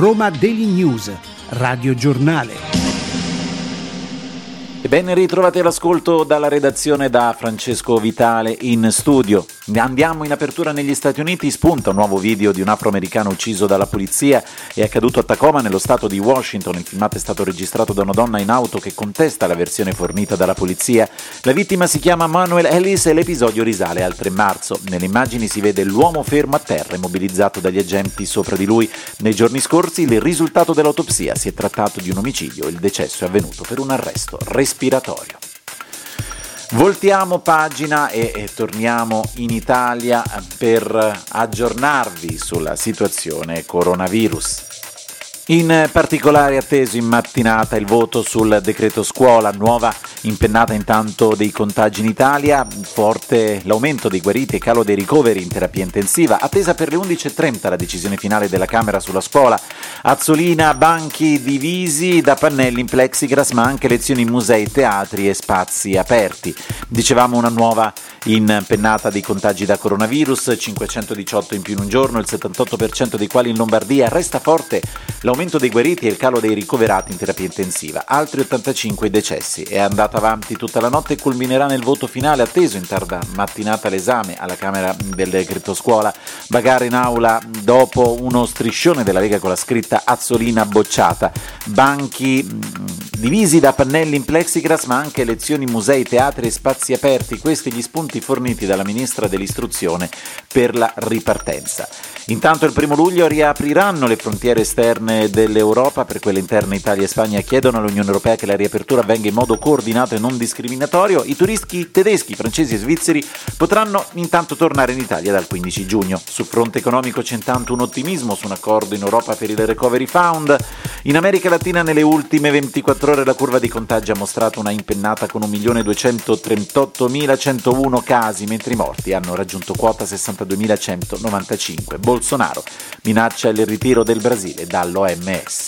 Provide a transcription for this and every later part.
Roma Daily News, Radio Giornale. E ben ritrovati all'ascolto dalla redazione da Francesco Vitale in studio. Andiamo in apertura negli Stati Uniti, spunta un nuovo video di un afroamericano ucciso dalla polizia, è accaduto a Tacoma nello stato di Washington, il filmato è stato registrato da una donna in auto che contesta la versione fornita dalla polizia. La vittima si chiama Manuel Ellis e l'episodio risale al 3 marzo. Nelle immagini si vede l'uomo fermo a terra immobilizzato dagli agenti sopra di lui. Nei giorni scorsi il risultato dell'autopsia: si è trattato di un omicidio, il decesso è avvenuto per un arresto respiratorio. Voltiamo pagina e torniamo in Italia per aggiornarvi sulla situazione coronavirus. In particolare atteso in mattinata il voto sul decreto scuola, nuova impennata intanto dei contagi in Italia, forte l'aumento dei guariti e calo dei ricoveri in terapia intensiva, attesa per le 11.30 la decisione finale della Camera sulla scuola, Azzolina, banchi divisi da pannelli in plexiglass, ma anche lezioni in musei, teatri e spazi aperti. Dicevamo una nuova impennata dei contagi da coronavirus, 518 in più in un giorno, il 78% dei quali in Lombardia. Resta forte l'aumento dei guariti e il calo dei ricoverati in terapia intensiva, altri 85 decessi. È andata avanti tutta la notte e culminerà nel voto finale atteso in tarda mattinata l'esame alla Camera del decreto scuola. Bagare in aula dopo uno striscione della Lega con la scritta Azzolina bocciata, banchi divisi da pannelli in plexiglass, ma anche lezioni, musei, teatri e spazi aperti. Questi gli spunti forniti dalla ministra dell'istruzione per la ripartenza. Intanto il 1 luglio riapriranno le frontiere esterne dell'Europa. Per quelle interne Italia e Spagna chiedono all'Unione Europea che la riapertura avvenga in modo coordinato e non discriminatorio. I turisti tedeschi, francesi e svizzeri potranno intanto tornare in Italia dal 15 giugno. Sul fronte economico c'è intanto un ottimismo su un accordo in Europa per il Recovery Fund. In America Latina nelle ultime 24 ore la curva dei contagi ha mostrato una impennata con 1.238.101 casi, mentre i morti hanno raggiunto quota 62.195. Bolsonaro minaccia il ritiro del Brasile dall'OMS.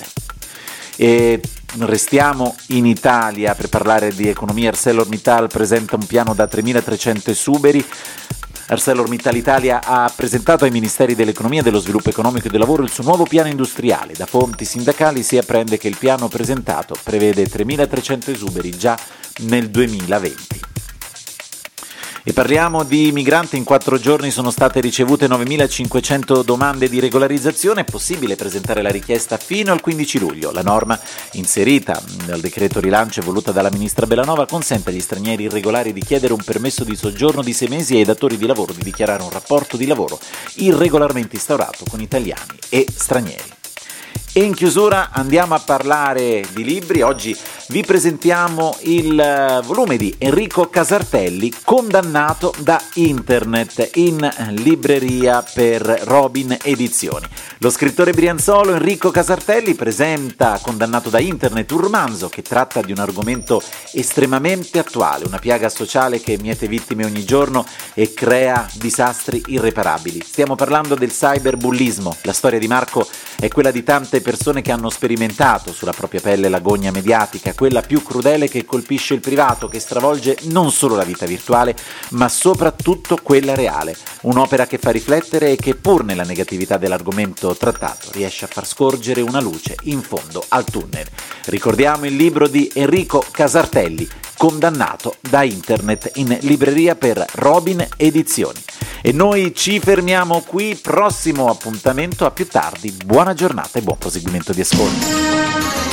E restiamo in Italia per parlare di economia. ArcelorMittal presenta un piano da 3.300 esuberi. ArcelorMittal Italia ha presentato ai Ministeri dell'Economia, dello Sviluppo Economico e del Lavoro il suo nuovo piano industriale. Da fonti sindacali si apprende che il piano presentato prevede 3.300 esuberi già nel 2020. E parliamo di migranti. In 4 giorni sono state ricevute 9.500 domande di regolarizzazione. È possibile presentare la richiesta fino al 15 luglio. La norma, inserita nel decreto rilancio e voluta dalla ministra Bellanova, consente agli stranieri irregolari di chiedere un permesso di soggiorno di 6 mesi e ai datori di lavoro di dichiarare un rapporto di lavoro irregolarmente instaurato con italiani e stranieri. E in chiusura andiamo a parlare di libri. Oggi vi presentiamo il volume di Enrico Casartelli, Condannato da Internet, in libreria per Robin Edizioni. Lo scrittore brianzolo Enrico Casartelli presenta Condannato da Internet, un romanzo che tratta di un argomento estremamente attuale, una piaga sociale che miete vittime ogni giorno e crea disastri irreparabili. Stiamo parlando del cyberbullismo. La storia di Marco è quella di tante persone che hanno sperimentato sulla propria pelle l'agonia mediatica, quella più crudele che colpisce il privato, che stravolge non solo la vita virtuale, ma soprattutto quella reale. Un'opera che fa riflettere e che, pur nella negatività dell'argomento trattato, riesce a far scorgere una luce in fondo al tunnel. Ricordiamo il libro di Enrico Casartelli, Condannato da Internet, in libreria per Robin Edizioni. E noi ci fermiamo qui, prossimo appuntamento a più tardi. Buona giornata e buon proseguimento di ascolto.